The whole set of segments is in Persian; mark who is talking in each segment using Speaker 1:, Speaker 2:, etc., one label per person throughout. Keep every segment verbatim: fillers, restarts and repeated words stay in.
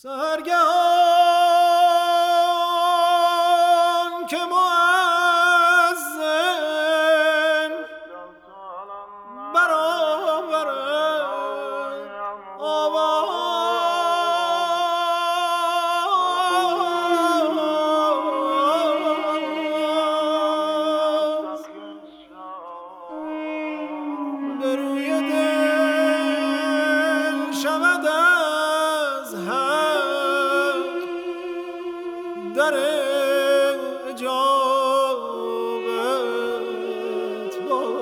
Speaker 1: سرگهان که مؤذن برآورد آواز در روی دل شود از حق در اجابت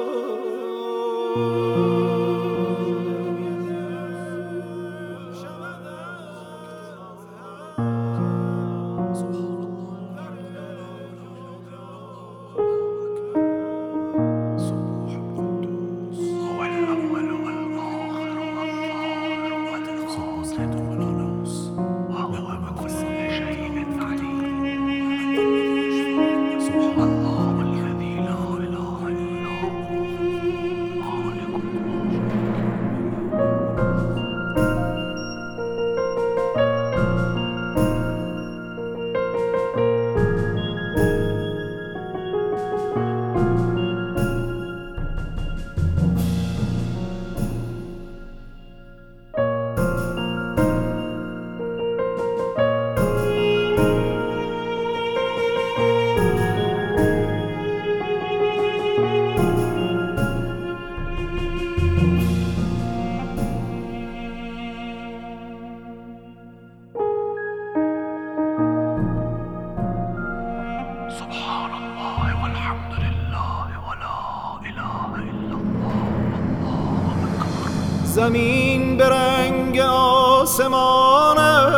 Speaker 1: زمین به رنگ آسمان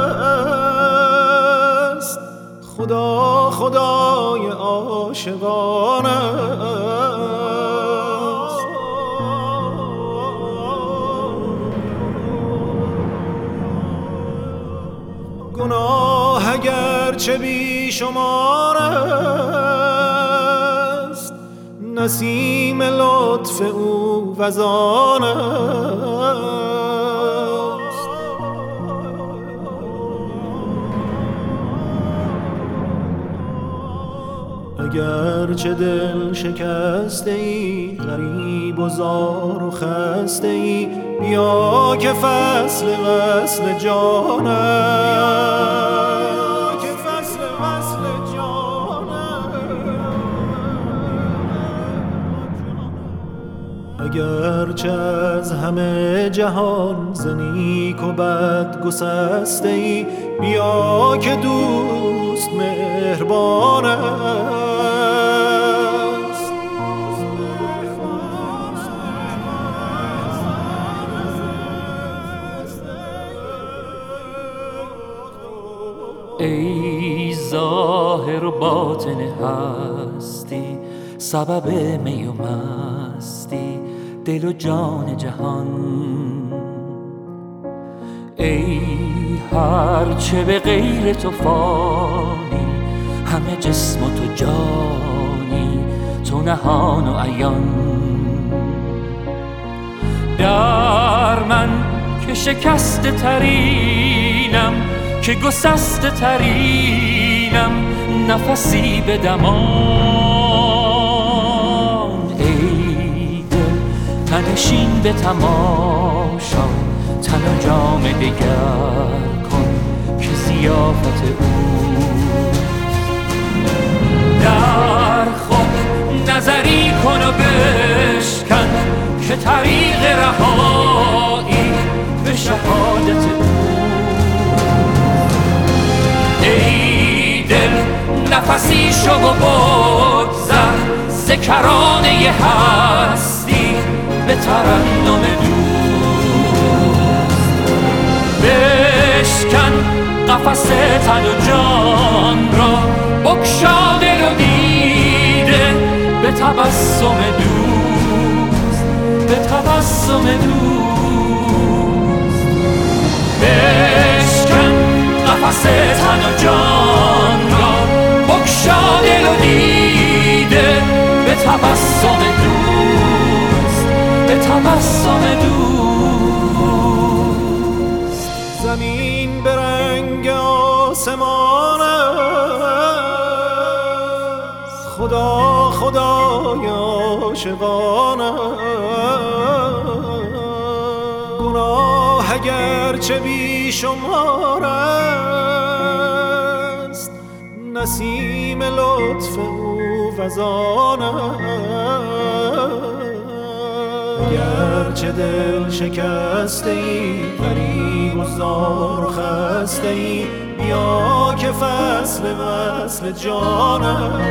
Speaker 1: است، خدا خدای عاشقان است. گناه اگرچه بی شمار است، نسیم لطف او وزان است. اگرچه دل شکسته ای، غریب و زار و خسته ای، بیا که فصل وصل جان است. اگرچه از همه جهان ز نیک و بد گسسته ای، بیا که دوست مهربان است.
Speaker 2: ای ظاهر و باطن هستی، سبب می و مستی، دل و جان جهان. ای هرچه به غیر تو فانی، همه جسم و تو جانی، تو نهان و عیان. در من که شکسته ترینم، که گسسته ترینم، نفسی به دمان. ای دل تنشین به تماشا، تن و جام دگر کن که ضیافت او. در خود نظری کن و بشکن که طریق رهایی به شهادت او. ای دل نفسی شو و بگذر ز کرانه هستی به ترنم دوست. بشکن قفس تن و جان را، بگشا دل و دیده به تبسم دوست، به تبسم دوست. بشکن قفس تن و جان را، بگشا دل و دیده به تبسم دوست، به تبسم دوست.
Speaker 1: زمین به رنگ آسمان است، خدا خدای عاشقان است. گناه اگرچه بی شمار است، نسیم لطف او وزان است. اگرچه دل شکسته ای، غریب و زار و خسته ای، بیا که فصل وصل جان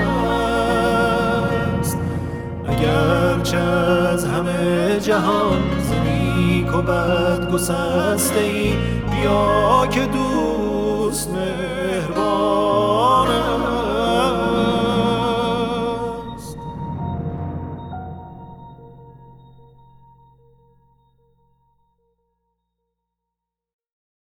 Speaker 1: است. اگرچه از همه جهان ز نیک و بد گسسته ای، بیا که دوست مهربان